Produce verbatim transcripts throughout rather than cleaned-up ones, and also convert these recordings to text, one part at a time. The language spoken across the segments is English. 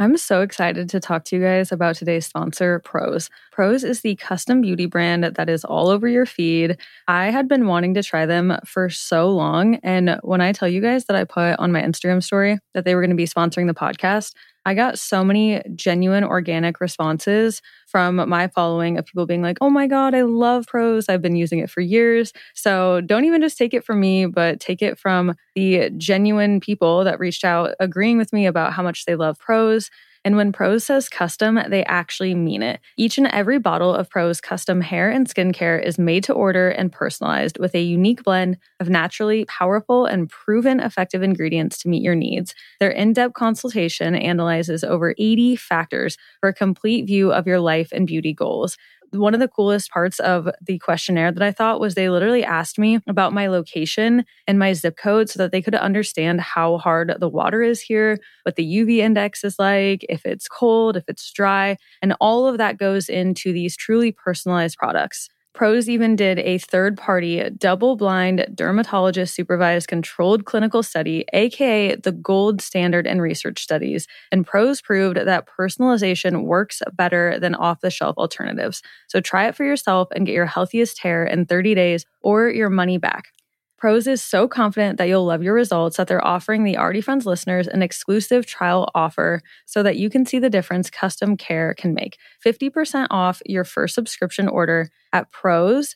I'm so excited to talk to you guys about today's sponsor, Prose. Prose is the custom beauty brand that is all over your feed. I had been wanting to try them for so long. And when I tell you guys that I put on my Instagram story that they were going to be sponsoring the podcast, I got so many genuine organic responses from my following of people being like, oh my God, I love Prose. I've been using it for years. So don't even just take it from me, but take it from the genuine people that reached out agreeing with me about how much they love Prose. And when Prose says custom, they actually mean it. Each and every bottle of Prose custom hair and skincare is made to order and personalized with a unique blend of naturally powerful and proven effective ingredients to meet your needs. Their in-depth consultation analyzes over eighty factors for a complete view of your life and beauty goals. One of the coolest parts of the questionnaire that I thought was they literally asked me about my location and my zip code so that they could understand how hard the water is here, what the U V index is like, if it's cold, if it's dry, and all of that goes into these truly personalized products. Prose even did a third-party, double-blind, dermatologist-supervised controlled clinical study, aka the gold standard in research studies, and Prose proved that personalization works better than off-the-shelf alternatives. So try it for yourself and get your healthiest hair in thirty days or your money back. Prose is so confident that you'll love your results that they're offering the Already Friends listeners an exclusive trial offer so that you can see the difference custom care can make. fifty percent off your first subscription order at prose,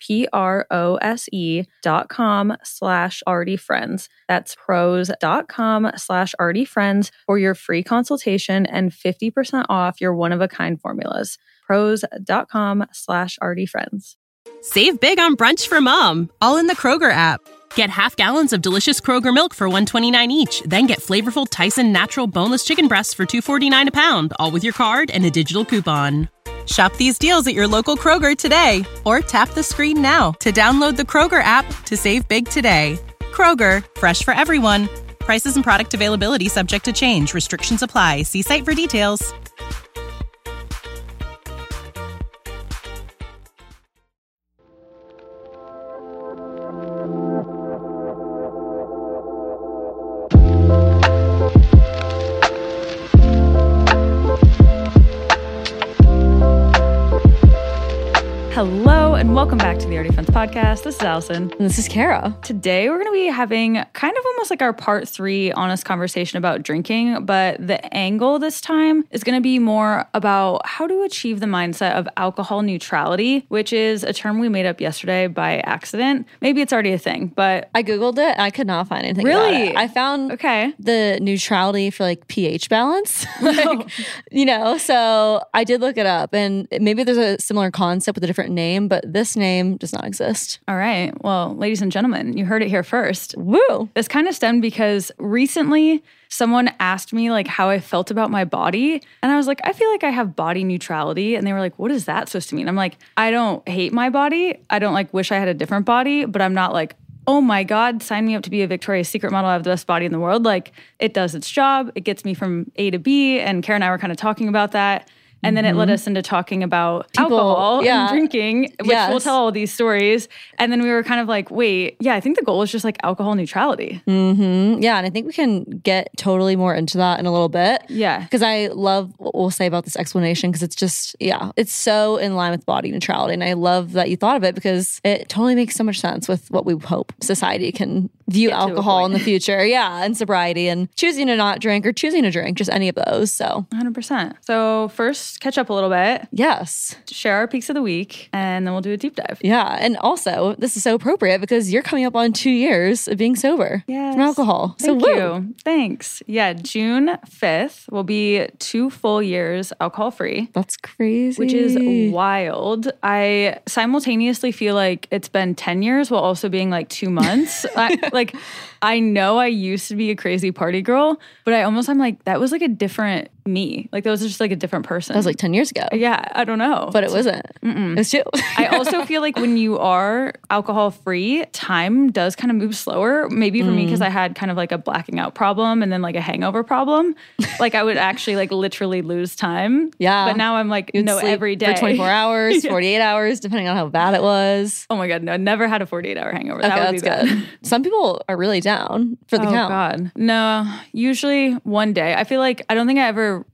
P-R-O-S-E dot com slash Already Friends. That's prose dot com slash Already Friends for your free consultation and fifty percent off your one-of-a-kind formulas. prose dot com slash Already Friends. Save big on brunch for mom, all in the Kroger app. Get half gallons of delicious Kroger milk for one dollar and twenty-nine cents each. Then get flavorful Tyson natural boneless chicken breasts for two dollars and forty-nine cents a pound, all with your card and a digital coupon. Shop these deals at your local Kroger today, or tap the screen now to download the Kroger app to save big today. Kroger, fresh for everyone. Prices and product availability subject to change. Restrictions apply. See site for details. Hello and welcome back to the Already Friends podcast. This is Allison. And this is Kara. Today we're going to be having kind of almost like our part three honest conversation about drinking, but the angle this time is going to be more about how to achieve the mindset of alcohol neutrality, which is a term we made up yesterday by accident. Maybe it's already a thing, but I Googled it and I could not find anything really? about it. I found okay. the neutrality for like pH balance, like, you know, so I did look it up and maybe there's a similar concept with a different name, but this name does not exist. All right. Well, ladies and gentlemen, you heard it here first. Woo! This kind of stemmed because recently someone asked me like how I felt about my body. And I was like, I feel like I have body neutrality. And they were like, what is that supposed to mean? I'm like, I don't hate my body. I don't like wish I had a different body, but I'm not like, oh my God, sign me up to be a Victoria's Secret model. I have the best body in the world. Like it does its job. It gets me from A to B. And Kara and I were kind of talking about that. And then it led us into talking about People, alcohol yeah. and drinking, which yes. we'll tell all these stories. And then we were kind of like, wait, yeah, I think the goal is just like alcohol neutrality. Mm-hmm. Yeah, and I think we can get totally more into that in a little bit. Yeah. Because I love what we'll say about this explanation because it's just, yeah, it's so in line with body neutrality. And I love that you thought of it because it totally makes so much sense with what we hope society can view get alcohol in the future. Yeah, and sobriety and choosing to not drink or choosing to drink, just any of those. So one hundred percent. So first, catch up a little bit. Yes. Share our peaks of the week, and then we'll do a deep dive. Yeah. And also, this is so appropriate because you're coming up on two years of being sober yes. from alcohol. Thank so, you. Woo. Thanks. Yeah. June fifth will be two full years alcohol free. That's crazy. Which is wild. I simultaneously feel like it's been ten years while also being like two months. I, like, I know I used to be a crazy party girl, but I almost, I'm like, that was like a different me. Like that was just like a different person. That was like ten years ago. Yeah, I don't know. But it wasn't. Mm-mm. It was too. I also feel like when you are alcohol free, time does kind of move slower. Maybe for mm. me, because I had kind of like a blacking out problem and then like a hangover problem. Like I would actually like literally lose time. Yeah. But now I'm like, You'd no, every day. For twenty-four hours, yeah. forty-eight hours, depending on how bad it was. Oh my God, no, I never had a forty-eight hour hangover. Okay, that would that's be good. bad. Some people are really down for the oh count. God. No, usually one day. I feel like I don't think I ever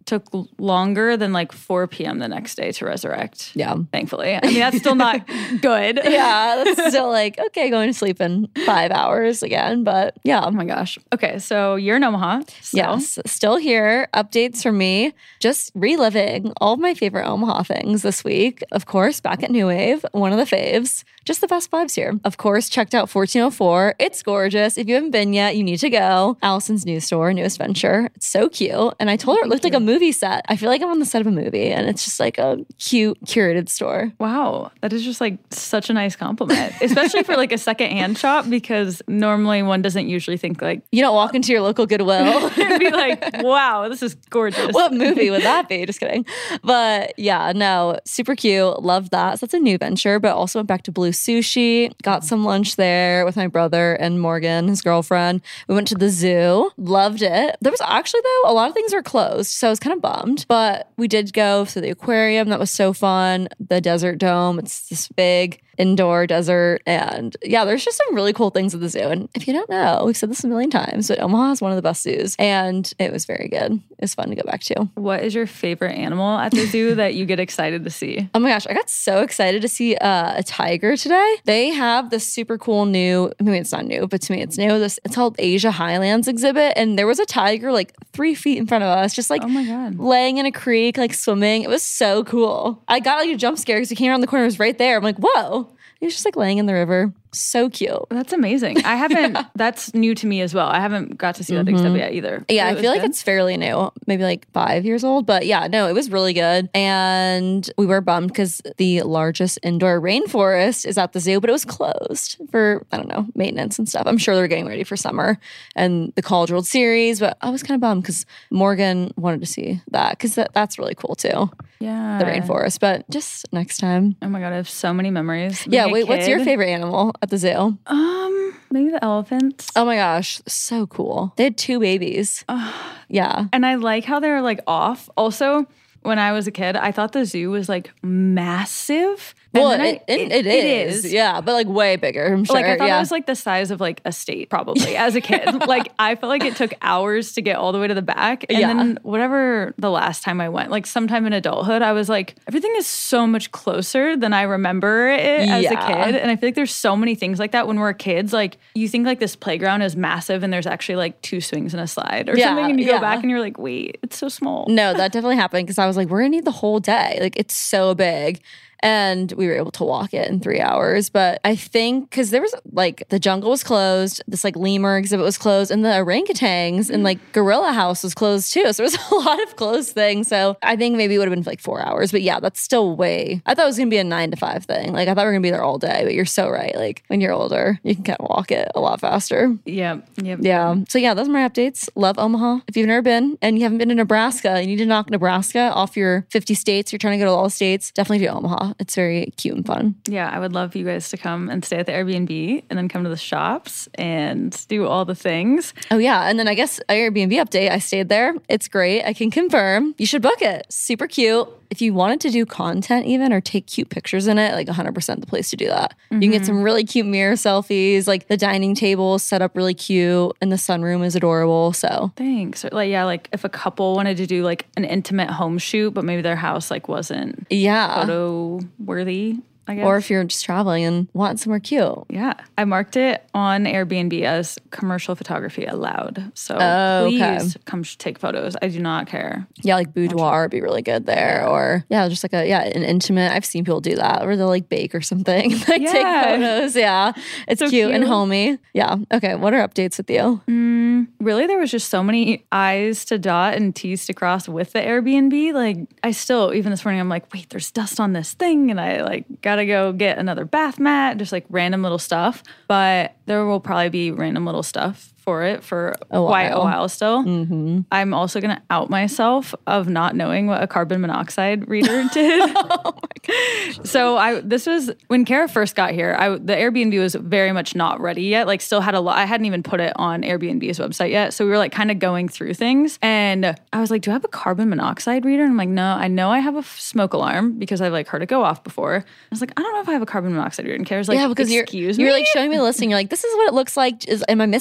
took longer than like four p.m. the next day to resurrect. Yeah. Thankfully. I mean, that's still not good. Yeah, that's still like, okay, going to sleep in five hours again. But yeah. Oh my gosh. Okay, so you're in Omaha. So. Yes, still here. Updates from me. Just reliving all of my favorite Omaha things this week. Of course, back at New Wave, one of the faves. Just the best vibes here. Of course, checked out fourteen oh four. It's gorgeous. If you haven't been yet, you need to go. Allison's new store, newest venture. It's so cute. And I told her it looked like a movie set. I feel like I'm on the set of a movie and it's just like a cute, curated store. Wow. That is just like such a nice compliment, especially for like a secondhand shop, because normally one doesn't usually think like... You don't walk into your local Goodwill and be like, wow, this is gorgeous. What movie would that be? Just kidding. But yeah, no, super cute. Love that. So that's a new venture, but also went back to Blue Sushi. Got some lunch there with my brother and Morgan, his girlfriend. We went to the zoo. Loved it. There was actually, though, a lot of things were closed, so I was kind of bummed. But we did go to the aquarium. That was so fun. The Desert Dome. It's this big indoor desert. And yeah, there's just some really cool things at the zoo. And if you don't know, we've said this a million times, but Omaha is one of the best zoos. And it was very good. It was fun to go back to. What is your favorite animal at the zoo that you get excited to see? Oh my gosh, I got so excited to see uh, a tiger today. They have this super cool new, I mean, it's not new, but to me it's new. This It's called Asia Highlands exhibit. And there was a tiger like three feet in front of us, just like oh my God. laying in a creek, like swimming. It was so cool. I got like a jump scare because he came around the corner, it was right there. I'm like, whoa. He was just like laying in the river. So cute. That's amazing. I haven't, yeah. That's new to me as well. I haven't got to see that mm-hmm. exhibit yet either. Yeah, so I feel good? like it's fairly new, maybe like five years old. But yeah, no, it was really good. And we were bummed because the largest indoor rainforest is at the zoo, but it was closed for, I don't know, maintenance and stuff. I'm sure they're getting ready for summer and the College World Series. But I was kind of bummed because Morgan wanted to see that because that, that's really cool too. Yeah. The rainforest. But just next time. Oh my God, I have so many memories. Yeah, wait, what's your favorite animal at the zoo? Um, maybe the elephants. Oh my gosh, so cool. They had two babies. Uh, yeah. And I like how they're like off. Also, when I was a kid, I thought the zoo was like massive. Well, it, I, it, it, it, is. is. Yeah, but like way bigger, I'm sure. Like I thought yeah. it was like the size of like a state probably as a kid. Like I felt like it took hours to get all the way to the back. And yeah. then whatever the last time I went, like sometime in adulthood, I was like, everything is so much closer than I remember it as yeah. a kid. And I feel like there's so many things like that when we're kids. Like you think like this playground is massive and there's actually like two swings and a slide or yeah, something. And you yeah. go back and you're like, wait, it's so small. No, that definitely happened because I was like, we're gonna need the whole day. Like it's so big. And we were able to walk it in three hours. But I think because there was like the jungle was closed, this like lemur exhibit was closed, and the orangutans and like gorilla house was closed too. So there was a lot of closed things. So I think maybe it would have been like four hours. But yeah, that's still way. I thought it was gonna be a nine to five thing. Like I thought we were gonna be there all day. But you're so right. Like when you're older, you can kind of walk it a lot faster. Yeah. Yep. Yeah. So yeah, those are my updates. Love Omaha. If you've never been and you haven't been to Nebraska, you need to knock Nebraska off your fifty states. You're trying to go to all the states. Definitely do Omaha. It's very cute and fun. Yeah, I would love for you guys to come and stay at the Airbnb and then come to the shops and do all the things. Oh yeah, and then I guess Airbnb update, I stayed there. It's great. I can confirm. You should book it. Super cute. If you wanted to do content even or take cute pictures in it, like one hundred percent the place to do that. Mm-hmm. You can get some really cute mirror selfies. Like the dining table is set up really cute and the sunroom is adorable. So thanks. Like yeah, like if a couple wanted to do like an intimate home shoot, but maybe their house like wasn't yeah photo worthy. I guess. Or if you're just traveling and want somewhere cute. Yeah. I marked it on Airbnb as commercial photography allowed. So oh, please okay. come take photos. I do not care. Yeah, like boudoir would be really good there. Or yeah, just like a, yeah, an intimate. I've seen people do that where they'll like bake or something. like yeah. take photos. Yeah. It's so cute, cute and homey. Yeah. Okay. What are updates with you? Mm, really, there was just so many I's to dot and T's to cross with the Airbnb. Like I still, even this morning, I'm like, wait, there's dust on this thing. And I like got to go get another bath mat, just like random little stuff. But there will probably be random little stuff for it for a quite while. a while still. Mm-hmm. I'm also going to out myself of not knowing what a carbon monoxide reader did. Oh my gosh. So I this was when Kara first got here. I the Airbnb was very much not ready yet. Like still had a lot. I hadn't even put it on Airbnb's website yet. So we were like kind of going through things, and I was like, "Do I have a carbon monoxide reader?" And I'm like, "No, I know I have a smoke alarm because I've like heard it go off before." I was like, "I don't know if I have a carbon monoxide reader." And Kara's like, "Yeah, because Excuse you're me? you're like showing me the listing. You're like, this is what it looks like. Is am I missing anything?"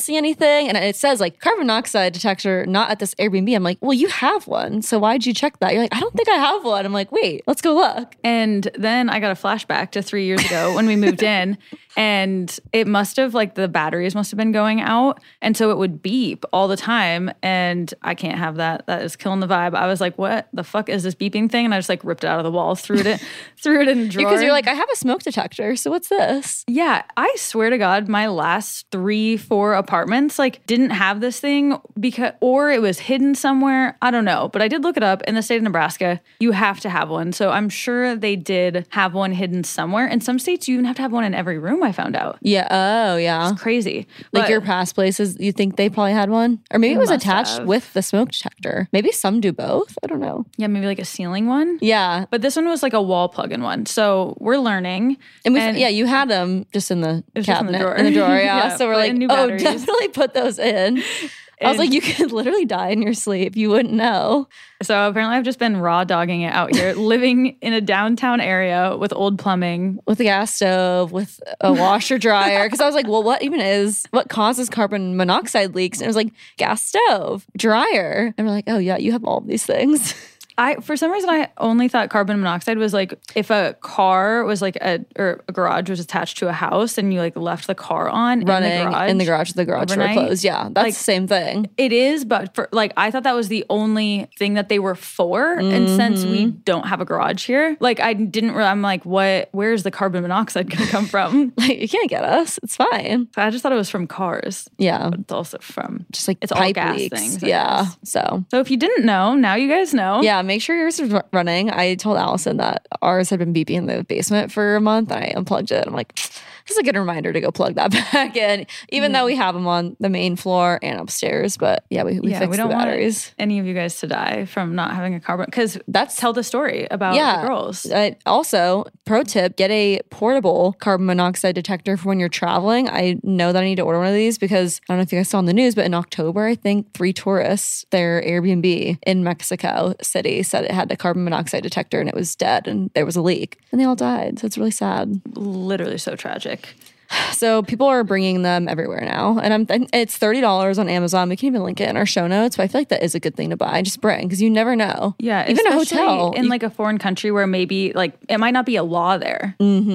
thing. And it says like carbon monoxide detector, not at this Airbnb. I'm like, well, you have one. So why'd you check that? You're like, I don't think I have one. I'm like, wait, let's go look. And then I got a flashback to three years ago when we moved in. And it must have, like, the batteries must have been going out. And so it would beep all the time. And I can't have that. That is killing the vibe. I was like, what the fuck is this beeping thing? And I just, like, ripped it out of the wall, threw it, threw it in the drawer. Because you're like, I have a smoke detector. So what's this? Yeah. I swear to God, my last three, four apartments, like, didn't have this thing because, or it was hidden somewhere. I don't know. But I did look it up. In the state of Nebraska, you have to have one. So I'm sure they did have one hidden somewhere. In some states, you even have to have one in every room, I found out. Yeah. Oh, yeah. It's crazy. Like But your past places, you think they probably had one? Or maybe They it was must attached have. with the smoke detector. Maybe some do both. I don't know. yeah, maybe like a ceiling one. Yeah. But this one was like a wall plug-in one. So we're learning. And we, And- yeah, you had them just in the It was just in the cabinet, drawer. in the drawer, yeah. Yeah, so we're put like, in new oh, batteries. definitely put those in. I was And- like, you could literally die in your sleep. You wouldn't know. So apparently I've just been raw dogging it out here, living in a downtown area with old plumbing. With a gas stove, with a washer dryer. Because I was like, well, what even is, what causes carbon monoxide leaks? And it was like, gas stove, dryer. And we're like, oh, yeah, you have all of these things. I, for some reason, I only thought carbon monoxide was like if a car was like a, or a garage was attached to a house and you like left the car on Running in the garage. in the garage with the garage door overnight. closed. Yeah, that's Like, the same thing. It is, but for like, I thought that was the only thing that they were for. And since we Mm-hmm. don't have a garage here, like I didn't really, I'm like, what, where's the carbon monoxide going to come from? Like, you can't get us. It's fine. So I just thought it was from cars. Yeah. But it's also from, Just like it's all pipe gas leaks. things, I yeah. guess. So So if you didn't know, now you guys know. yeah, make sure yours is ru- running. I told Allison that ours had been beeping in the basement for a month, and I unplugged it. I'm like, this is a good reminder to go plug that back in, even though we have them on the main floor and upstairs. But yeah, we, we yeah, fixed we don't the batteries. want any of you guys to die from not having a carbon, because That's tell the story about yeah. the girls. Uh, also, pro tip: get a portable carbon monoxide detector for when you're traveling. I know that I need to order one of these because I don't know if you guys saw on the news, but in October, I think three tourists, their Airbnb in Mexico City, said it had a carbon monoxide detector and it was dead and there was a leak and they all died. So it's really sad. Literally so tragic. So people are bringing them everywhere now, and I'm and it's thirty dollars on Amazon. We can even link it in our show notes, but I feel like that is a good thing to buy. Just bring because you never know. Yeah, even a especially hotel in you- like a foreign country where maybe like it might not be a law there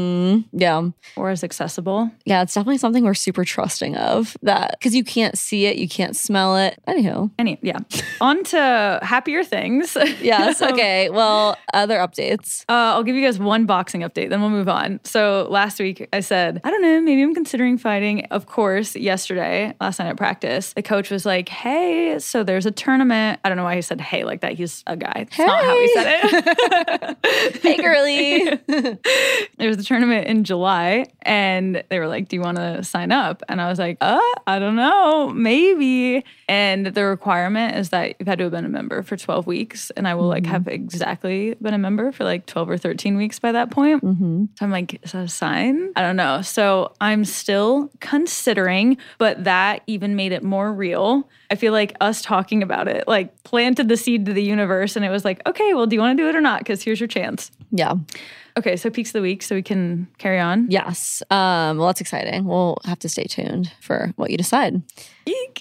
yeah, or as accessible. yeah. It's definitely something we're super trusting of that because you can't see it, you can't smell it. Anywho, Any yeah. On to happier things. yes. Okay. Well, other updates. Uh, I'll give you guys one boxing update, then we'll move on. So last week I said, I don't know, maybe I'm considering fighting. Of course, yesterday, last night at practice, the coach was like, hey, so there's a tournament. I don't know why he said hey like that. He's a guy. That's not how he said it. Hey, girly. There's a tournament in July and they were like, do you want to sign up? And I was like, uh, I don't know, maybe. And the requirement is that you've had to have been a member for twelve weeks. And I will like have exactly been a member for like twelve or thirteen weeks by that point. So I'm like, is that a sign? I don't know. So I'm still considering, but that even made it more real. I feel like us talking about it, like planted the seed to the universe and it was like, okay, well, do you want to do it or not? Because here's your chance. Yeah. Okay, so peaks of the week so we can carry on. Yes. Um, well, that's exciting. We'll have to stay tuned for what you decide. Eek.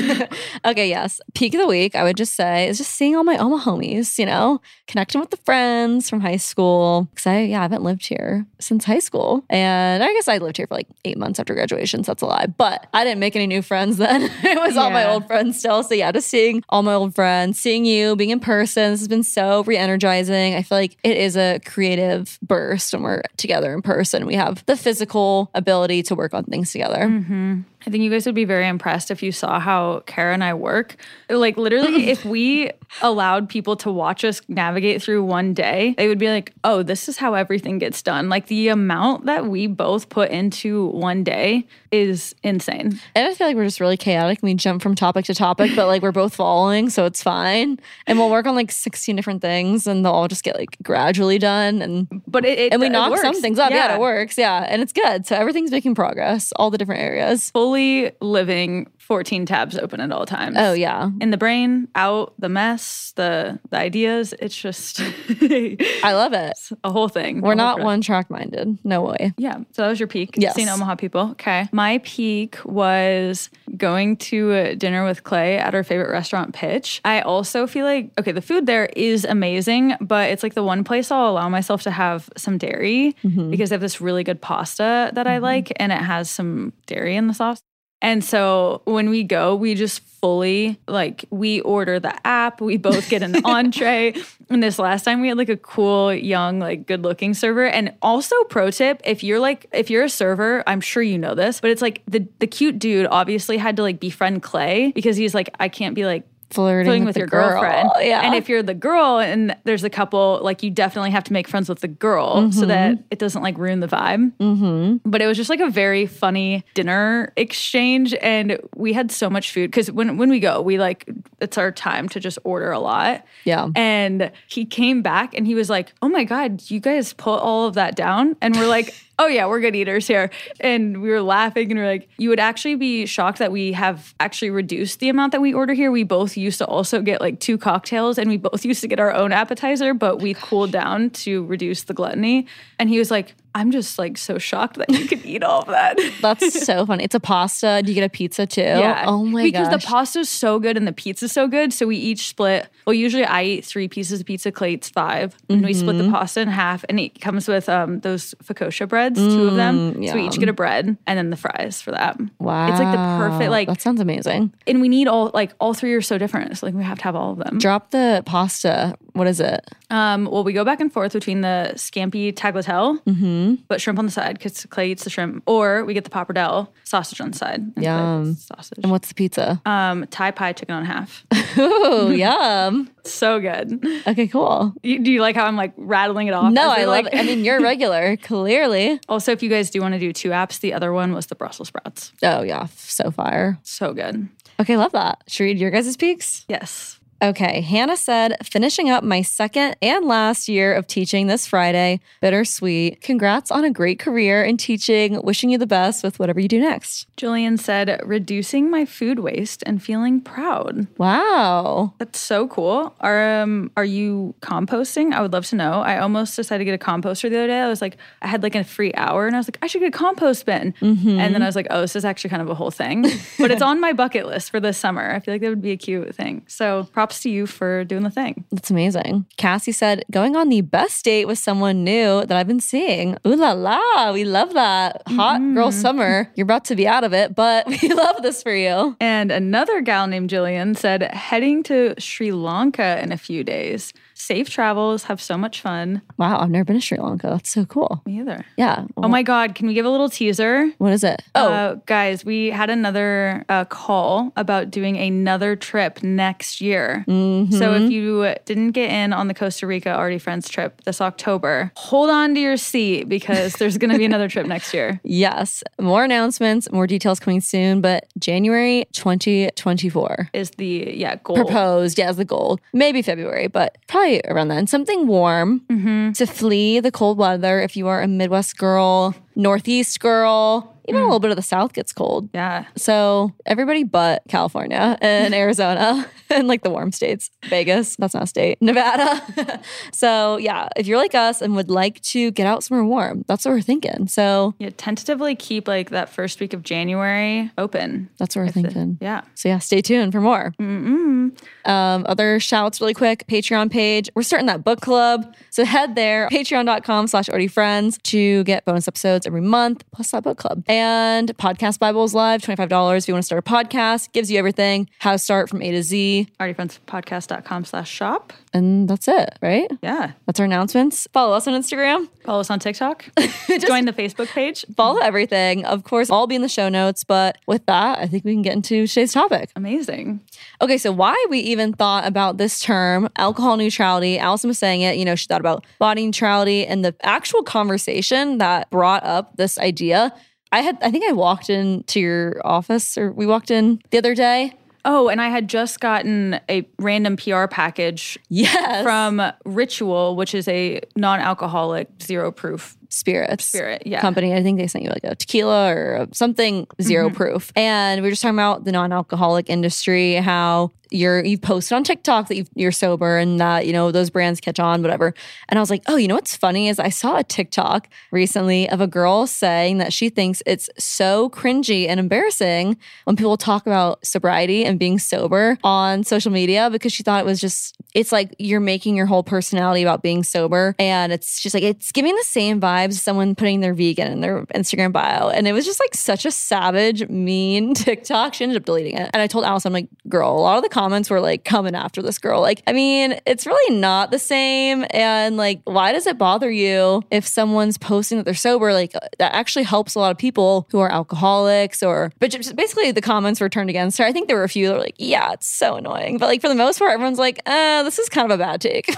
Okay, yes. Peak of the week, I would just say, is just seeing all my Oma homies, you know, connecting with the friends from high school. Because I, yeah, I haven't lived here since high school. And I guess I lived here for like eight months after graduation, so that's a lie. But I didn't make any new friends then. It was all my Yeah. old friends still. So yeah, just seeing all my old friends, seeing you, being in person. This has been so re-energizing. I feel like it is a creative burst when we're together in person. We have the physical ability to work on things together. Mm-hmm. I think you guys would be very impressed if you saw how Kara and I work. Like literally, if we allowed people to watch us navigate through one day, they would be like, oh, this is how everything gets done. Like the amount that we both put into one day is insane. And I feel like we're just really chaotic. We jump from topic to topic, but like we're both following, so it's fine. And we'll work on like sixteen different things and they'll all just get like gradually done. And But it, it and we it knock works. some things up. Yeah. Yeah. it works. Yeah. And it's good. So everything making progress, all the different areas. Fully living fourteen tabs open at all times. Oh, yeah. In the brain, out, the mess, the the ideas. It's just... I love it. It's a whole thing. We're not one-track minded. No way. Yeah. So that was your peak. Yes. Seeing Omaha people. Okay. My peak was going to dinner with Clay at our favorite restaurant, Pitch. I also feel like, okay, the food there is amazing, but it's like the one place I'll allow myself to have some dairy mm-hmm. because they have this really good pasta that mm-hmm. I like and it has some dairy in the sauce. And so when we go, we just fully, like, we order the app. We both get an entree. And this last time we had like a cool, young, like good looking server. And also pro tip, if you're like, if you're a server, I'm sure you know this, but it's like the, the cute dude obviously had to like befriend Clay because he's like, I can't be like, Flirting, flirting with, with your girl. girlfriend. Yeah. And if you're the girl and there's a couple, like you definitely have to make friends with the girl mm-hmm. so that it doesn't like ruin the vibe. Mm-hmm. But it was just like a very funny dinner exchange. And we had so much food because when, when we go, we like, it's our time to just order a lot. Yeah. And he came back and he was like, oh my God, you guys put all of that down? And we're like, oh yeah, we're good eaters here. And we were laughing and we were like, you would actually be shocked that we have actually reduced the amount that we order here. We both used to also get like two cocktails and we both used to get our own appetizer, but we cooled down to reduce the gluttony. And he was like, I'm just like so shocked that you could eat all of that. That's so funny. It's a pasta. Do you get a pizza too? Yeah. Oh my because gosh. Because the pasta's so good and the pizza's so good. So we each split, well, usually I eat three pieces of pizza, Clay eats five. Mm-hmm. And we split the pasta in half and it comes with um, those focaccia breads, mm, two of them. Yum. So we each get a bread and then the fries for that. Wow. It's like the perfect, like. That sounds amazing. And we need all, like all three are so different. So like we have to have all of them. Drop the pasta. What is it? Um, well, we go back and forth between the scampi tagliatelle, mm-hmm. but shrimp on the side because Clay eats the shrimp, or we get the pappardelle sausage on the side. And yum. Sausage. And what's the pizza? Um, Thai pie chicken on half. Ooh, yum. So good. Okay, cool. You, do you like how I'm like rattling it off? No, I like- love it. I mean, you're regular, clearly. Also, if you guys do want to do two apps, the other one was the Brussels sprouts. Oh yeah, so fire. So good. Okay, love that. Should we read your guys' peaks? Yes. Okay, Hannah said, finishing up my second and last year of teaching this Friday. Bittersweet. Congrats on a great career in teaching. Wishing you the best with whatever you do next. Jillian said, reducing my food waste and feeling proud. Wow. That's so cool. Are um are you composting? I would love to know. I almost decided to get a composter the other day. I was like, I had like a free hour and I was like, I should get a compost bin. Mm-hmm. And then I was like, oh, this is actually kind of a whole thing. But it's on my bucket list for this summer. I feel like that would be a cute thing. So props to you for doing the thing. That's amazing. Cassie said, going on the best date with someone new that I've been seeing. Ooh la la. We love that. Hot mm-hmm. girl summer. You're about to be out of it, but we love this for you. And another gal named Jillian said, heading to Sri Lanka in a few days. Safe travels. Have so much fun. Wow, I've never been to Sri Lanka. That's so cool. Me either. Yeah. Well, oh my God. Can we give a little teaser? What is it? Oh. Uh, guys, we had another uh, call about doing another trip next year. Mm-hmm. So if you didn't get in on the Costa Rica Already Friends trip this October, hold on to your seat because there's going to be another trip next year. Yes. More announcements, more details coming soon, but January twenty twenty-four is the, yeah, goal. Proposed, yeah, is the goal. Maybe February, but probably around then. Something warm mm-hmm. to flee the cold weather if you are a Midwest girl, Northeast girl. Even mm. a little bit of the South gets cold. Yeah. So everybody but California and Arizona and like the warm states. Vegas, that's not a state. Nevada. So yeah, if you're like us and would like to get out somewhere warm, that's what we're thinking. So yeah, tentatively keep like that first week of January open. That's what we're thinking. The, yeah. So yeah, stay tuned for more. Mm-mm. Um, other shouts really quick. Patreon page. We're starting that book club. So head there, patreon.com slash friends to get bonus episodes every month, plus that book club. And Podcast Bibles Live, twenty-five dollars if you want to start a podcast. Gives you everything. How to start from A to Z. alreadyfriendspodcast.com slash shop. And that's it, right? Yeah. That's our announcements. Follow us on Instagram. Follow us on TikTok. Join the Facebook page. Follow everything. Of course, all be in the show notes. But with that, I think we can get into today's topic. Amazing. Okay, so why we even thought about this term, alcohol neutrality. Allison was saying it, you know, she thought about body neutrality, and the actual conversation that brought up this idea. I had, I think I walked into your office, or we walked in the other day. Oh, and I had just gotten a random P R package yes. from Ritual, which is a non-alcoholic, zero-proof spirits Spirit, yeah. company. I think they sent you like a tequila or something zero mm-hmm. proof. And we were just talking about the non-alcoholic industry, how you're you've posted on TikTok that you've, you're sober and that, you know, those brands catch on, whatever. And I was like, oh, you know what's funny is I saw a TikTok recently of a girl saying that she thinks it's so cringy and embarrassing when people talk about sobriety and being sober on social media, because she thought it was just, it's like you're making your whole personality about being sober. And it's just like, it's giving the same vibes as someone putting their vegan in their Instagram bio. And it was just like such a savage, mean TikTok. She ended up deleting it. And I told Alice, I'm like, girl, a lot of the comments were like coming after this girl. Like, I mean, it's really not the same. And like, why does it bother you if someone's posting that they're sober? Like, that actually helps a lot of people who are alcoholics or, but just basically the comments were turned against her. I think there were a few that were like, yeah, it's so annoying. But like for the most part, everyone's like, uh, this is kind of a bad take.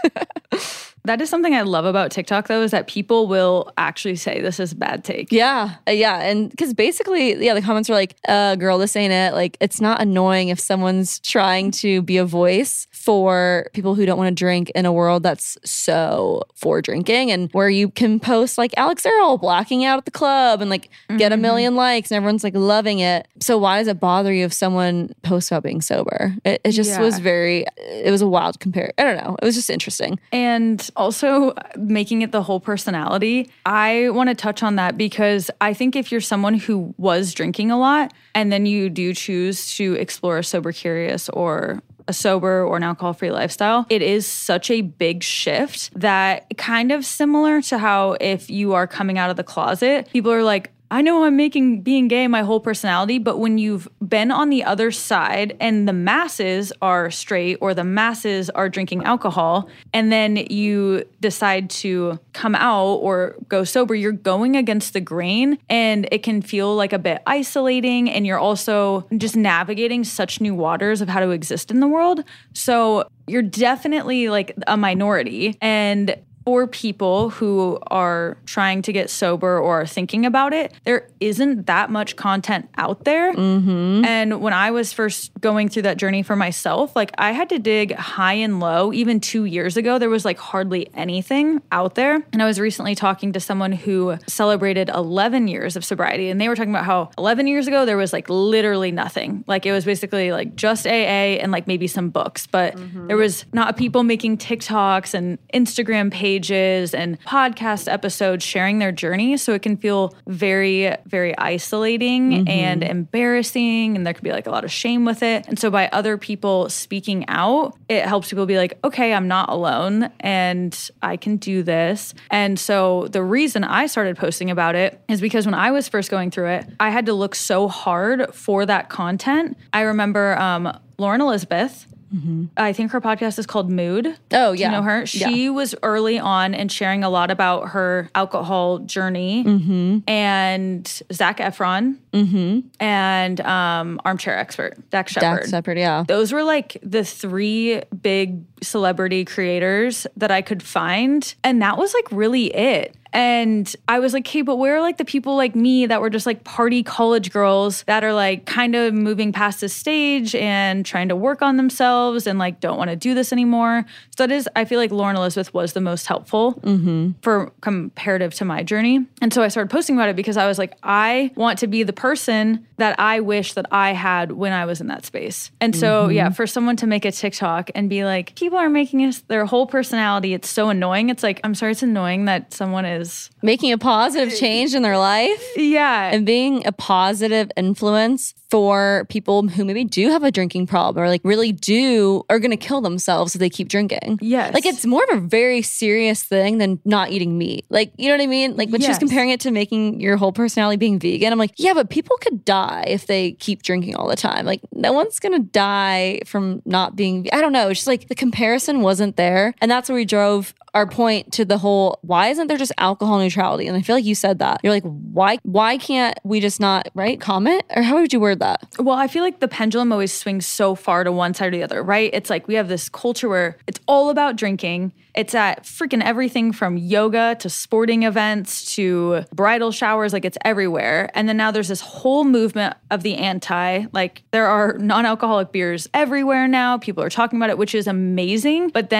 That is something I love about TikTok, though, is that people will actually say this is a bad take. Yeah. Uh, yeah. And because basically, yeah, the comments were like, uh, girl, this ain't it. Like, it's not annoying if someone's trying to be a voice for people who don't want to drink in a world that's so for drinking, and where you can post like Alex Earl blacking out at the club and like mm-hmm. get a million likes and everyone's like loving it. So why does it bother you if someone posts about being sober? It, it just yeah. was very, it was a wild compare. I don't know. It was just interesting. And also making it the whole personality. I want to touch on that because I think if you're someone who was drinking a lot and then you do choose to explore a sober curious or a sober or an alcohol-free lifestyle, it is such a big shift that kind of similar to how if you are coming out of the closet, people are like, I know I'm making being gay my whole personality, but when you've been on the other side and the masses are straight or the masses are drinking alcohol, and then you decide to come out or go sober, you're going against the grain and it can feel like a bit isolating, and you're also just navigating such new waters of how to exist in the world. So you're definitely like a minority. And for people who are trying to get sober or are thinking about it, there isn't that much content out there. Mm-hmm. And when I was first going through that journey for myself, like I had to dig high and low. Even two years ago, there was like hardly anything out there. And I was recently talking to someone who celebrated eleven years of sobriety. And they were talking about how eleven years ago, there was like literally nothing. Like it was basically like just A A and like maybe some books. But mm-hmm. there was not people making TikToks and Instagram pages and podcast episodes sharing their journey. So it can feel very, very isolating mm-hmm. and embarrassing. And there could be like a lot of shame with it. And so by other people speaking out, it helps people be like, okay, I'm not alone and I can do this. And so the reason I started posting about it is because when I was first going through it, I had to look so hard for that content. I remember um, Lauren Elizabeth, Mm-hmm. I think her podcast is called Mood. Oh, yeah. Do you know her? She yeah. was early on and sharing a lot about her alcohol journey. Mm-hmm. And Zac Efron mm-hmm. and um, Armchair Expert, Dax Shepard. Dax Shepard, yeah. Those were like the three big celebrity creators that I could find. And that was like really it. And I was like, hey, but where are like the people like me that were just like party college girls that are like kind of moving past this stage and trying to work on themselves and like don't want to do this anymore. So that is, I feel like Lauren Elizabeth was the most helpful mm-hmm. for comparative to my journey. And so I started posting about it because I was like, I want to be the person that I wish that I had when I was in that space. And so, mm-hmm. yeah, for someone to make a TikTok and be like, people are making us their whole personality, it's so annoying. It's like, I'm sorry, it's annoying that someone is making a positive change in their life. Yeah. And being a positive influence for people who maybe do have a drinking problem or like really do are going to kill themselves if they keep drinking. Yes. Like it's more of a very serious thing than not eating meat. Like, you know what I mean? Like when yes. she was comparing it to making your whole personality being vegan, I'm like, yeah, but people could die if they keep drinking all the time. Like no one's going to die from not being, I don't know. It's just like the comparison wasn't there. And that's where we drove our point to the whole, why isn't there just alcohol neutrality? And I feel like you said that. You're like, why why can't we just not, right, comment? Or how would you word that? Well, I feel like the pendulum always swings so far to one side or the other, right? It's like we have this culture where it's all about drinking. It's at freaking everything from yoga to sporting events to bridal showers. Like it's everywhere. And then now there's this whole movement of the anti. Like there are non-alcoholic beers everywhere now. People are talking about it, which is amazing. But then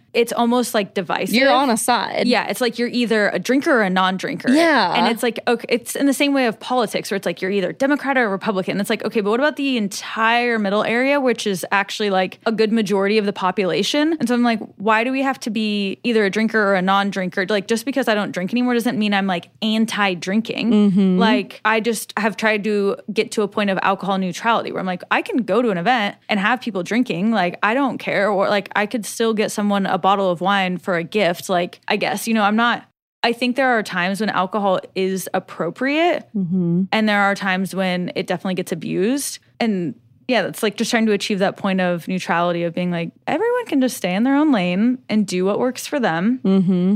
it's almost like divisive. You're on a side. Yeah, it's like you're either a drinker or a non-drinker. Yeah. And it's like, okay, it's in the same way of politics where it's like you're either Democrat or Republican. It's like, okay, but what about the entire middle area, which is actually like a good majority of the population? And so I'm like, why do we have to be either a drinker or a non-drinker? Like, just because I don't drink anymore doesn't mean I'm like anti-drinking. Mm-hmm. Like, I just have tried to get to a point of alcohol neutrality where I'm like, I can go to an event and have people drinking. Like, I don't care. Or like, I could still get someone a bottle of wine for a gift. Like, I guess, you know, I'm not, I think there are times when alcohol is appropriate mm-hmm. and there are times when it definitely gets abused. And yeah, it's like just trying to achieve that point of neutrality of being like, everyone can just stay in their own lane and do what works for them. Mm-hmm.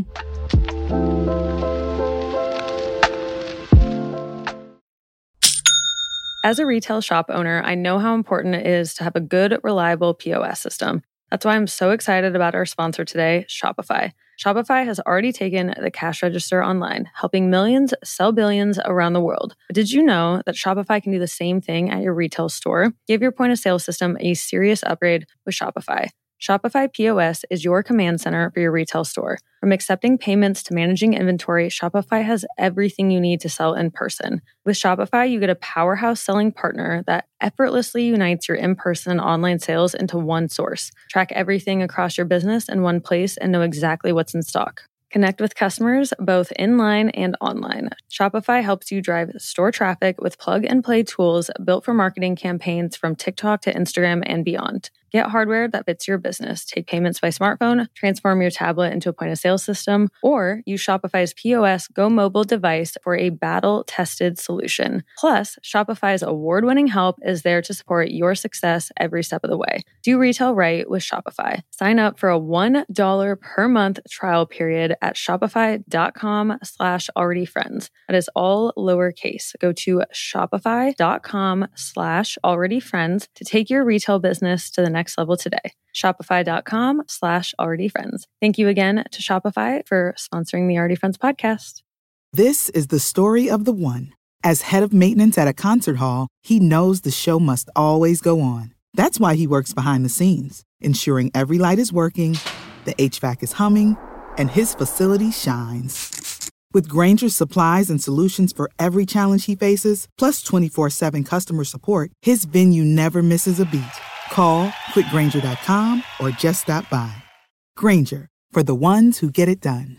As a retail shop owner, I know how important it is to have a good, reliable P O S system. That's why I'm so excited about our sponsor today, Shopify. Shopify has already taken the cash register online, helping millions sell billions around the world. But did you know that Shopify can do the same thing at your retail store? Give your point of sale system a serious upgrade with Shopify. Shopify P O S is your command center for your retail store. From accepting payments to managing inventory, Shopify has everything you need to sell in person. With Shopify, you get a powerhouse selling partner that effortlessly unites your in-person and online sales into one source. Track everything across your business in one place and know exactly what's in stock. Connect with customers both in-line and online. Shopify helps you drive store traffic with plug-and-play tools built for marketing campaigns from TikTok to Instagram and beyond. Get hardware that fits your business. Take payments by smartphone, transform your tablet into a point-of-sale system, or use Shopify's P O S Go mobile device for a battle-tested solution. Plus, Shopify's award-winning help is there to support your success every step of the way. Do retail right with Shopify. Sign up for a one dollar per month trial period at shopify.com slash already friends. That is all lowercase. Go to shopify.com slash already friends to take your retail business to the next level today. Shopify.com slash already friends. Thank you again to Shopify for sponsoring the Already Friends podcast. This is the story of the one. As head of maintenance at a concert hall, he knows the show must always go on. That's why he works behind the scenes, ensuring every light is working, the H V A C is humming, and his facility shines. With Grainger's supplies and solutions for every challenge he faces, plus twenty-four seven customer support, his venue never misses a beat. Call quick grainger dot com or just stop by. Grainger, for the ones who get it done.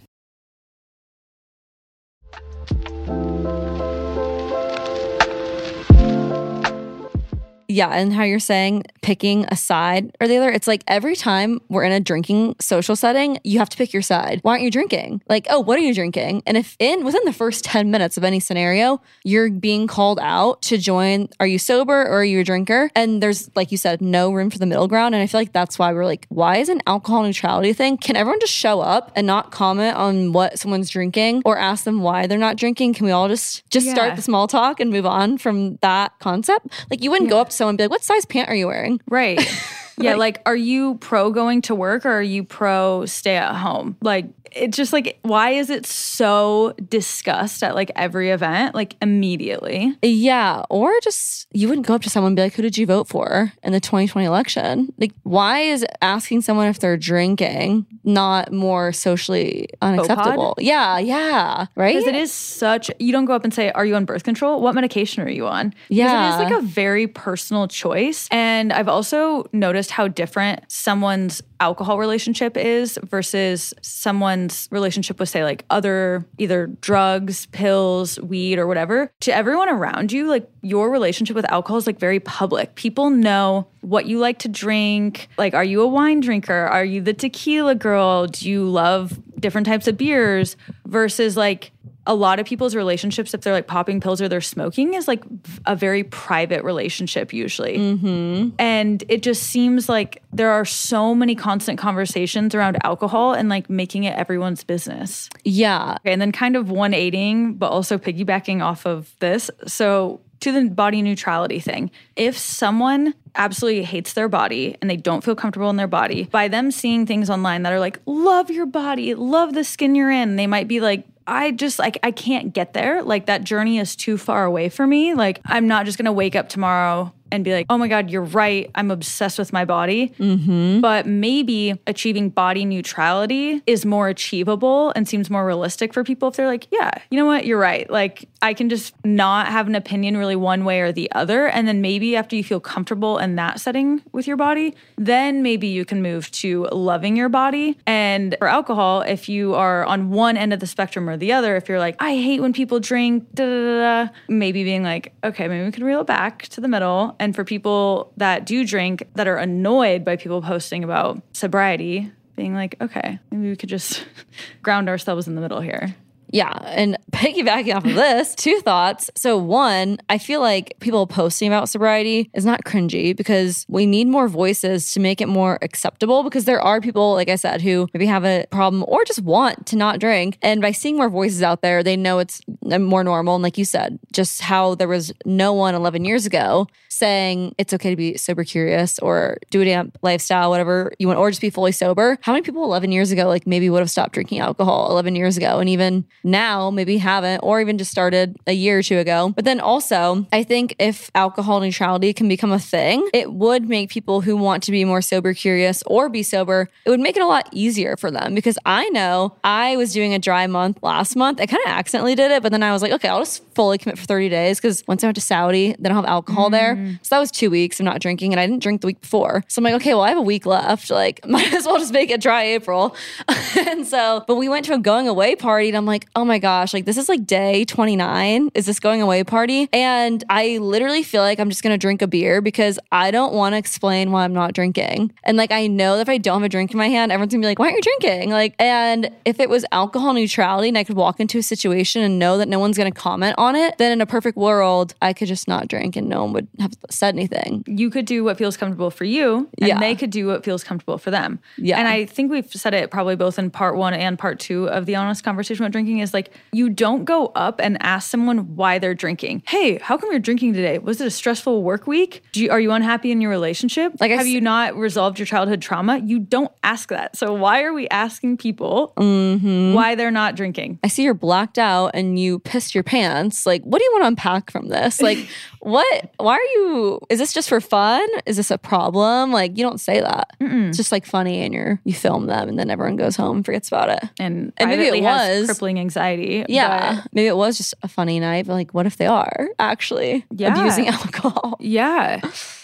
Yeah, and how you're saying picking a side or the other, it's like every time we're in a drinking social setting, you have to pick your side. Why aren't you drinking? Like, oh, what are you drinking? And if in within the first ten minutes of any scenario, you're being called out to join, are you sober or are you a drinker? And there's, like you said, no room for the middle ground. And I feel like that's why we're like, why is an alcohol neutrality thing? Can everyone just show up and not comment on what someone's drinking or ask them why they're not drinking? Can we all just just yeah. start the small talk and move on from that concept? Like, you wouldn't yeah. go up to someone and be like, what size pant are you wearing? Right. Yeah, like, like, are you pro going to work or are you pro stay at home? Like, it's just like, why is it so discussed at like every event, like immediately? Yeah, or just, you wouldn't go up to someone and be like, who did you vote for in the twenty twenty election? Like, why is asking someone if they're drinking not more socially unacceptable? Yeah, yeah, right? Because it is such, you don't go up and say, are you on birth control? What medication are you on? Yeah. Because it is like a very personal choice. And I've also noticed how different someone's alcohol relationship is versus someone's relationship with, say, like other either drugs, pills, weed, or whatever. To everyone around you, like, your relationship with alcohol is like very public. People know what you like to drink. Like, are you a wine drinker? Are you the tequila girl? Do you love different types of beers? Versus like a lot of people's relationships, if they're like popping pills or they're smoking, is like a very private relationship usually. Mm-hmm. And it just seems like there are so many constant conversations around alcohol and like making it everyone's business. Yeah. Okay, and then kind of one eighty-ing, but also piggybacking off of this. So to the body neutrality thing, if someone absolutely hates their body and they don't feel comfortable in their body, by them seeing things online that are like, love your body, love the skin you're in, they might be like, I just, like, I can't get there. Like, that journey is too far away for me. Like, I'm not just going to wake up tomorrow and be like, oh my God, you're right. I'm obsessed with my body. Mm-hmm. But maybe achieving body neutrality is more achievable and seems more realistic for people if they're like, yeah, you know what? You're right. Like I can just not have an opinion really one way or the other. And then maybe after you feel comfortable in that setting with your body, then maybe you can move to loving your body. And for alcohol, if you are on one end of the spectrum or the other, if you're like, I hate when people drink, da, da, da, da, maybe being like, okay, maybe we can reel it back to the middle. And for people that do drink that are annoyed by people posting about sobriety, being like, okay, maybe we could just ground ourselves in the middle here. Yeah. And piggybacking off of this, two thoughts. So one, I feel like people posting about sobriety is not cringy because we need more voices to make it more acceptable, because there are people, like I said, who maybe have a problem or just want to not drink. And by seeing more voices out there, they know it's more normal. And like you said, just how there was no one eleven years ago saying it's okay to be sober curious or do a damp lifestyle, whatever you want, or just be fully sober. How many people eleven years ago, like maybe would have stopped drinking alcohol eleven years ago, and even now maybe haven't, or even just started a year or two ago. But then also, I think if alcohol neutrality can become a thing, it would make people who want to be more sober curious or be sober, it would make it a lot easier for them. Because I know I was doing a dry month last month. I kind of accidentally did it, but then I was like, okay, I'll just fully commit for thirty days, because once I went to Saudi, they don't have alcohol mm. there. So that was two weeks of not drinking, and I didn't drink the week before. So I'm like, okay, well, I have a week left. Like, might as well just make it dry April. And so, but we went to a going away party, and I'm like, oh my gosh, like this is like day twenty-nine. Is this going away party? And I literally feel like I'm just going to drink a beer because I don't want to explain why I'm not drinking. And like, I know that if I don't have a drink in my hand, everyone's gonna be like, why aren't you drinking? Like, and if it was alcohol neutrality and I could walk into a situation and know that no one's going to comment on it, then in a perfect world, I could just not drink and no one would have said anything. You could do what feels comfortable for you, and yeah. they could do what feels comfortable for them. Yeah. And I think we've said it probably both in part one and part two of the honest conversation about drinking is like, you don't go up and ask someone why they're drinking. Hey, how come you're drinking today? Was it a stressful work week? Do you, are you unhappy in your relationship? Like, have s- you not resolved your childhood trauma? You don't ask that. So why are we asking people mm-hmm. why they're not drinking? I see you're blacked out and you pissed your pants. Like, what do you want to unpack from this? Like, what? Why are you? Is this just for fun? Is this a problem? Like, you don't say that. Mm-mm. It's just like funny, and you're you film them, and then everyone goes home and forgets about it. And, and maybe it was crippling anxiety. Yeah, but maybe it was just a funny night. But like, what if they are actually yeah. abusing alcohol? Yeah.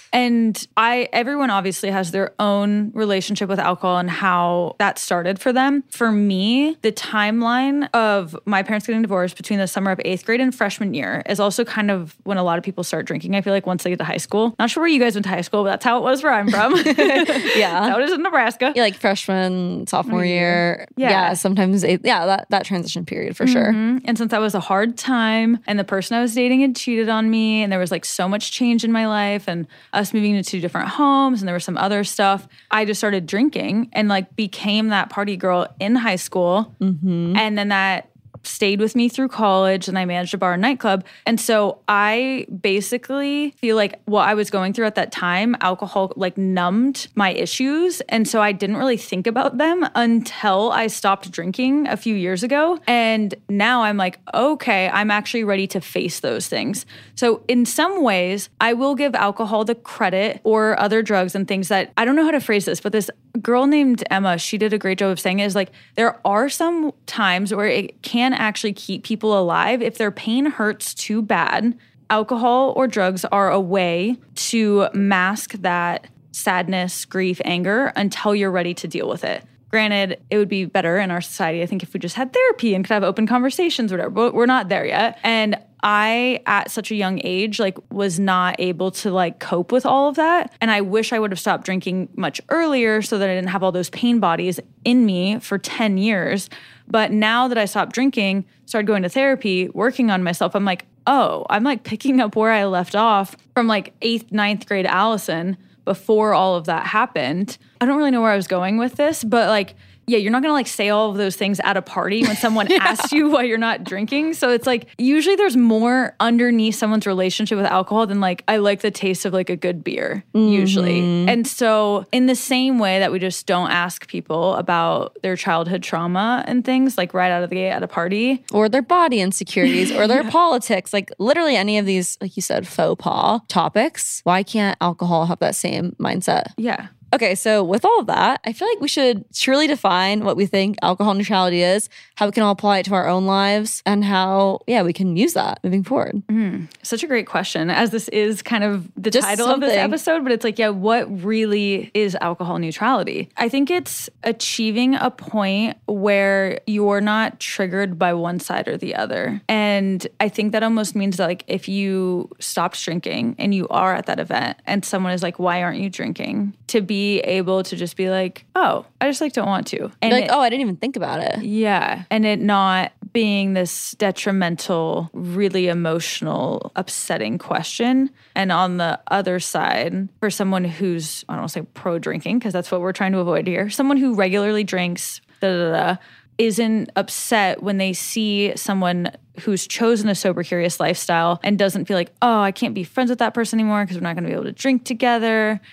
And I, everyone obviously has their own relationship with alcohol and how that started for them. For me, the timeline of my parents getting divorced between the summer of eighth grade and freshman year is also kind of when a lot of people start drinking. I feel like once they get to high school. Not sure where you guys went to high school, but that's how it was where I'm from. Yeah. That's how it is in Nebraska. Yeah, like freshman, sophomore year. Yeah. Yeah, sometimes, eighth, yeah, that, that transition period for mm-hmm. sure. And since that was a hard time, and the person I was dating had cheated on me, and there was like so much change in my life, and us moving to two different homes, and there was some other stuff, I just started drinking and like became that party girl in high school. Mm-hmm. And then that stayed with me through college, and I managed a bar and nightclub. And so I basically feel like what I was going through at that time, alcohol like numbed my issues. And so I didn't really think about them until I stopped drinking a few years ago. And now I'm like, okay, I'm actually ready to face those things. So in some ways, I will give alcohol the credit, or other drugs and things that, I don't know how to phrase this, but this girl named Emma, she did a great job of saying it, is like, there are some times where it can actually keep people alive if their pain hurts too bad. Alcohol or drugs are a way to mask that sadness, grief, anger until you're ready to deal with it. Granted, it would be better in our society, I think, if we just had therapy and could have open conversations or whatever, but we're not there yet. And I, at such a young age, like was not able to like cope with all of that. And I wish I would have stopped drinking much earlier so that I didn't have all those pain bodies in me for ten years. But now that I stopped drinking, started going to therapy, working on myself, I'm like, oh, I'm like picking up where I left off from like eighth, ninth grade Allison before all of that happened. I don't really know where I was going with this, but like, yeah, you're not going to like say all of those things at a party when someone yeah. asks you why you're not drinking. So it's like, usually there's more underneath someone's relationship with alcohol than like, I like the taste of like a good beer, mm-hmm. usually. And so in the same way that we just don't ask people about their childhood trauma and things like right out of the gate at a party. Or their body insecurities or their yeah. politics, like literally any of these, like you said, faux pas topics. Why can't alcohol have that same mindset? Yeah. Okay, so with all of that, I feel like we should truly define what we think alcohol neutrality is, how we can all apply it to our own lives, and how, yeah, we can use that moving forward. Mm, such a great question, as this is kind of the Just title something. of this episode, but it's like, yeah, what really is alcohol neutrality? I think it's achieving a point where you're not triggered by one side or the other. And I think that almost means that like if you stopped drinking and you are at that event and someone is like, why aren't you drinking? To be able to just be like, oh, I just like don't want to. And like, it, oh, I didn't even think about it. Yeah. And it not being this detrimental, really emotional, upsetting question. And on the other side, for someone who's, I don't want to say pro-drinking, because that's what we're trying to avoid here, someone who regularly drinks, da da da, isn't upset when they see someone who's chosen a sober, curious lifestyle and doesn't feel like, oh, I can't be friends with that person anymore because we're not going to be able to drink together,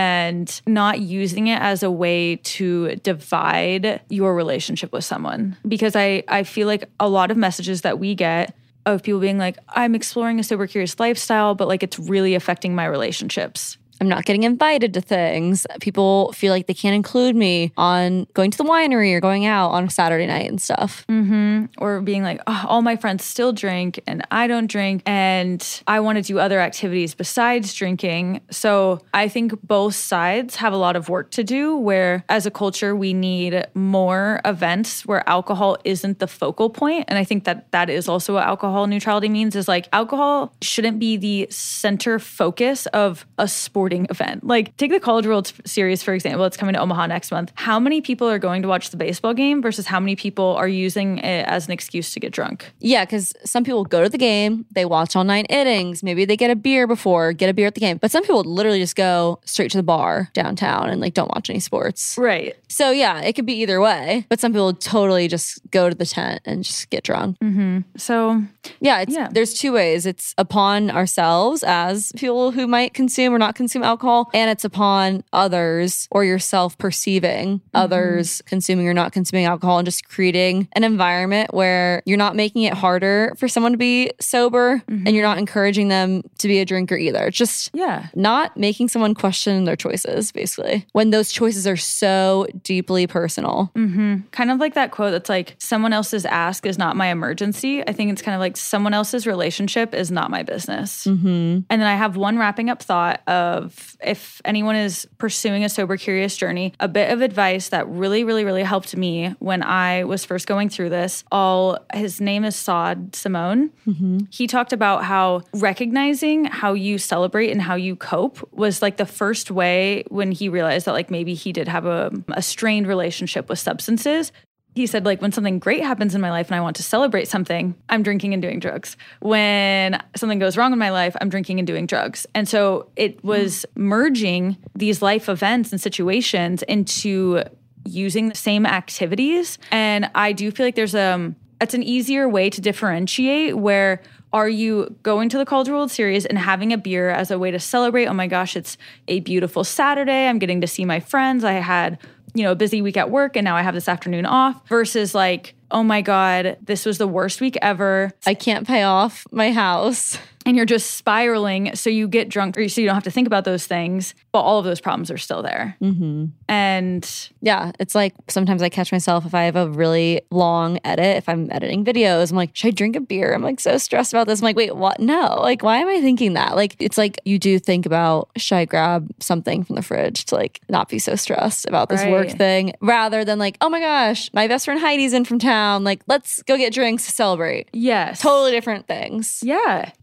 and not using it as a way to divide your relationship with someone. Because I, I feel like a lot of messages that we get of people being like, I'm exploring a sober, curious lifestyle, but like it's really affecting my relationships. I'm not getting invited to things. People feel like they can't include me on going to the winery or going out on a Saturday night and stuff. Mm-hmm. Or being like, oh, all my friends still drink and I don't drink and I want to do other activities besides drinking. So I think both sides have a lot of work to do, where as a culture, we need more events where alcohol isn't the focal point. And I think that that is also what alcohol neutrality means, is like alcohol shouldn't be the center focus of a sport event. Like take the College World Series, for example. It's coming to Omaha next month. How many people are going to watch the baseball game versus how many people are using it as an excuse to get drunk? Yeah, because some people go to the game, they watch all nine innings, maybe they get a beer before, get a beer at the game. But some people literally just go straight to the bar downtown and like don't watch any sports. Right. So yeah, it could be either way. But some people totally just go to the tent and just get drunk. Mm-hmm. So yeah, it's, yeah, there's two ways. It's upon ourselves as people who might consume or not consume alcohol, and it's upon others or yourself perceiving mm-hmm. others consuming or not consuming alcohol, and just creating an environment where you're not making it harder for someone to be sober mm-hmm. and you're not encouraging them to be a drinker either. It's just yeah. not making someone question their choices, basically, when those choices are so deeply personal. Mm-hmm. Kind of like that quote that's like, someone else's ask is not my emergency. I think it's kind of like someone else's relationship is not my business. Mm-hmm. And then I have one wrapping up thought of, if anyone is pursuing a sober, curious journey, a bit of advice that really, really, really helped me when I was first going through this. All his name is Saad Simone. Mm-hmm. He talked about how recognizing how you celebrate and how you cope was like the first way when he realized that like maybe he did have a, a strained relationship with substances. He said, like, when something great happens in my life and I want to celebrate something, I'm drinking and doing drugs. When something goes wrong in my life, I'm drinking and doing drugs. And so it was mm. merging these life events and situations into using the same activities. And I do feel like there's um, it's an easier way to differentiate, where are you going to the College World Series and having a beer as a way to celebrate? Oh my gosh, it's a beautiful Saturday. I'm getting to see my friends. I had, you know, a busy week at work and now I have this afternoon off, versus like, oh my God, this was the worst week ever. I can't pay off my house. And you're just spiraling. So you get drunk, or so you don't have to think about those things, but all of those problems are still there. Mm-hmm. And yeah, it's like sometimes I catch myself if I have a really long edit, if I'm editing videos, I'm like, should I drink a beer? I'm like so stressed about this. I'm like, wait, what? No. Like, why am I thinking that? Like, it's like you do think about, should I grab something from the fridge to like not be so stressed about this right. work thing, rather than like, oh my gosh, my best friend Heidi's in from town. Like, let's go get drinks to celebrate. Yes. Totally different things. Yeah.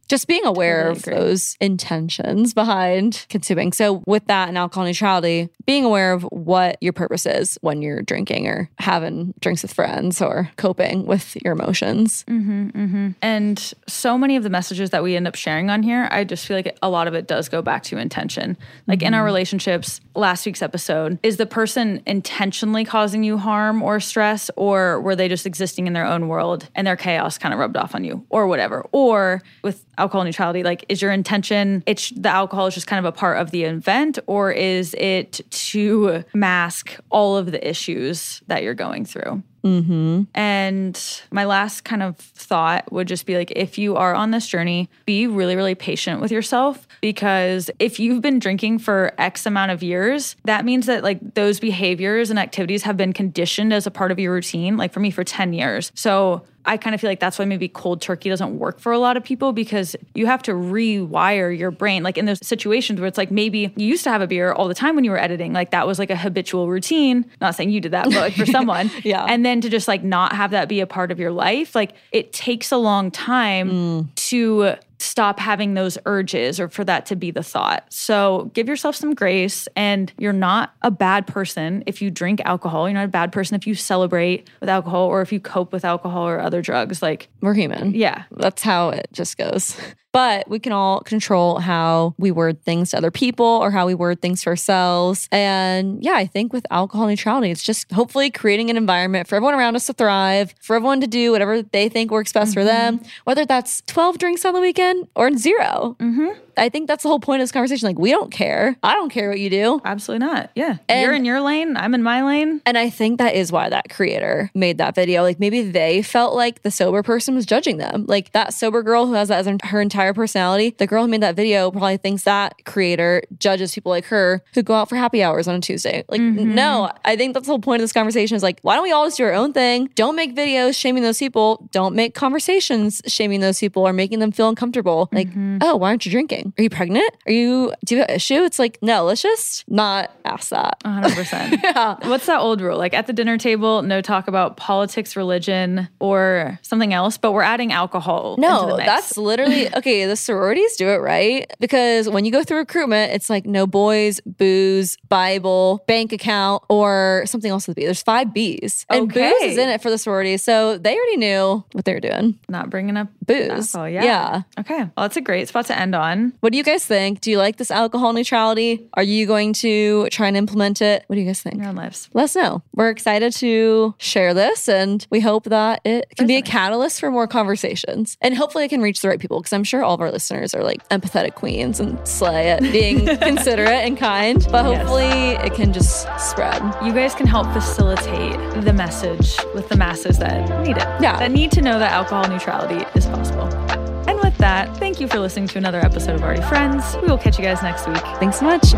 Just being aware Totally of agree. those intentions behind consuming. So with that and alcohol neutrality, being aware of what your purpose is when you're drinking or having drinks with friends or coping with your emotions. Mm-hmm, mm-hmm. And so many of the messages that we end up sharing on here, I just feel like a lot of it does go back to intention. Like mm-hmm. in our relationships, last week's episode, is the person intentionally causing you harm or stress, or were they just existing in their own world and their chaos kind of rubbed off on you or whatever? Or with alcohol neutrality, like is your intention, it's the alcohol is just kind of a part of the event, or is it to mask all of the issues that you're going through? Mm-hmm. And my last kind of thought would just be like, if you are on this journey, be really, really patient with yourself, because if you've been drinking for X amount of years, that means that like those behaviors and activities have been conditioned as a part of your routine, like for me for ten years. So I kind of feel like that's why maybe cold turkey doesn't work for a lot of people, because you have to rewire your brain. Like in those situations where it's like maybe you used to have a beer all the time when you were editing, like that was like a habitual routine. Not saying you did that, but like for someone. Yeah. And then to just like not have that be a part of your life, like it takes a long time mm. to stop having those urges or for that to be the thought. So give yourself some grace, and you're not a bad person if you drink alcohol. You're not a bad person if you celebrate with alcohol or if you cope with alcohol or other drugs. Like we're human. Yeah. That's how it just goes. But we can all control how we word things to other people or how we word things to ourselves. And yeah, I think with alcohol neutrality, it's just hopefully creating an environment for everyone around us to thrive, for everyone to do whatever they think works best mm-hmm. for them, whether that's twelve drinks on the weekend or zero. Mm-hmm. I think that's the whole point of this conversation. Like, we don't care. I don't care what you do. Absolutely not. Yeah. And, you're in your lane. I'm in my lane. And I think that is why that creator made that video. Like maybe they felt like the sober person was judging them. Like that sober girl who has that as her entire personality, the girl who made that video probably thinks that creator judges people like her who go out for happy hours on a Tuesday. Like, mm-hmm. no, I think that's the whole point of this conversation is like, why don't we all just do our own thing? Don't make videos shaming those people. Don't make conversations shaming those people or making them feel uncomfortable. Like, mm-hmm. oh, why aren't you drinking? Are you pregnant? Are you, do you have an issue? It's like, no, let's just not ask that. one hundred percent. Yeah. What's that old rule? Like at the dinner table, no talk about politics, religion, or something else, but we're adding alcohol no, into the mix. That's literally, okay, the sororities do it right. Because when you go through recruitment, it's like no boys, booze, Bible, bank account, or something else with B. There's five B's. And okay. booze is in it for the sororities. So they already knew what they were doing. Not bringing up booze. Alcohol, yeah. Yeah. Okay. Well, that's a great spot to end on. What do you guys think? Do you like this alcohol neutrality? Are you going to try and implement it? What do you guys think? Your own lives. Let us know. We're excited to share this, and we hope that it can be a catalyst for more conversations. And hopefully it can reach the right people, because I'm sure all of our listeners are like empathetic queens and slay at being considerate and kind. But hopefully yes. it can just spread. You guys can help facilitate the message with the masses that need it. Yeah. That need to know that alcohol neutrality is possible. And with that, thank you for listening to another episode of Already Friends. We will catch you guys next week. Thanks so much.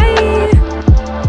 Bye.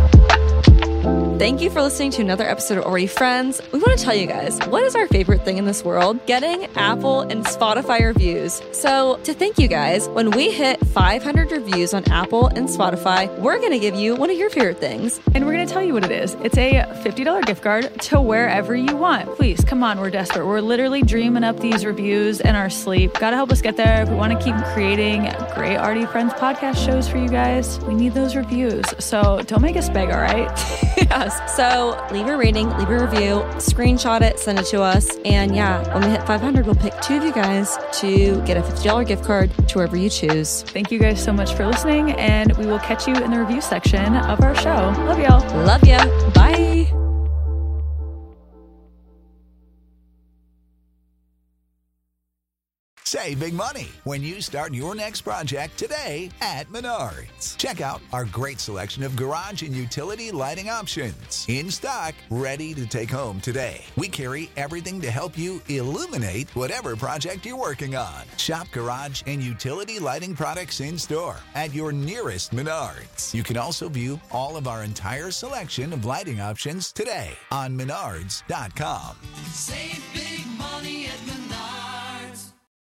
Thank you for listening to another episode of Already Friends. We want to tell you guys, what is our favorite thing in this world? Getting Apple and Spotify reviews. So to thank you guys, when we hit five hundred reviews on Apple and Spotify, we're going to give you one of your favorite things. And we're going to tell you what it is. It's a fifty dollars gift card to wherever you want. Please, come on, we're desperate. We're literally dreaming up these reviews in our sleep. Got to help us get there. If we want to keep creating great Already Friends podcast shows for you guys, we need those reviews. So don't make us beg, all right? Yes. So leave a rating, leave a review, screenshot it, send it to us. And yeah, when we hit five hundred, we'll pick two of you guys to get a fifty dollars gift card to wherever you choose. Thank you guys so much for listening, and we will catch you in the review section of our show. Love y'all. Love ya. Bye. Save big money when you start your next project today at Menards. Check out our great selection of garage and utility lighting options. In stock, ready to take home today. We carry everything to help you illuminate whatever project you're working on. Shop garage and utility lighting products in store at your nearest Menards. You can also view all of our entire selection of lighting options today on menards dot com. Save